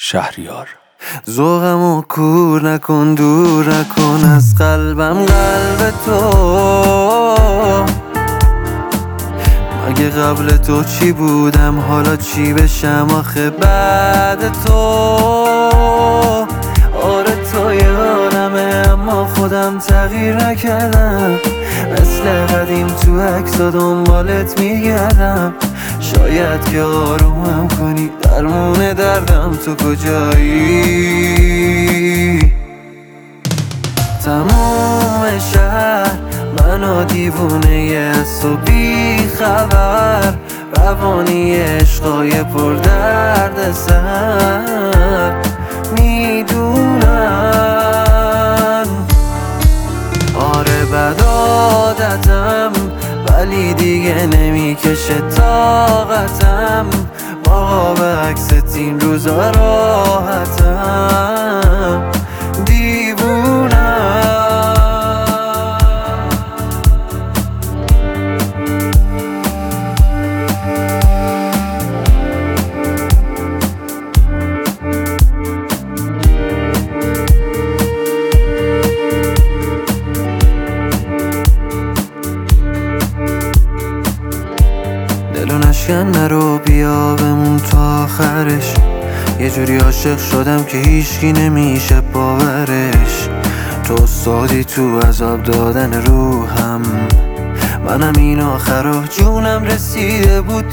شهریار. ذوقمو کور نکن، دور نکن از قلبم قلب تو. مگه قبل تو چی بودم، حالا چی بشم آخه بعد تو؟ آره تو یادمه اما خودم تغییر نکردم، مثل قدیم تو عکسا دنبالت میگردم. شاید که آرومم کنی، درمون دردم تو کجایی؟ تموم شهر منو دیوونه از تو بی خبر، روانی عشقای پر درد سر میدونن. آره بد عادتم ولی دیگه نمیکشه طاقتم، با به عکست این روزا راحتم. دیوونم. دلو نشکن نرو، بیا بمون تا آخرش. یه جوری عاشق شدم که هیچکی نمیشه باورش. تو استادی تو عذاب دادن روحم، منم این آخرا جونم رسیده بود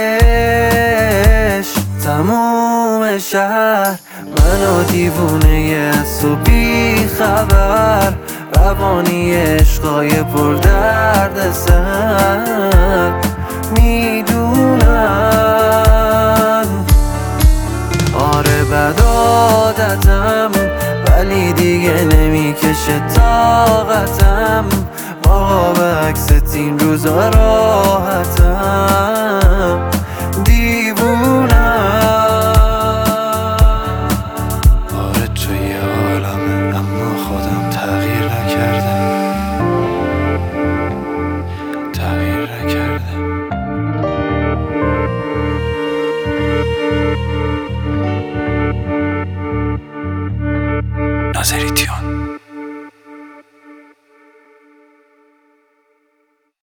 تهش. تموم شهر منو دیوونه از تو بی خبر، روانی عشقای پر درد سر میدونن. آره بد عادتم ولی دیگه نمیکشه طاقتم، با به عکست این روزا راحتم.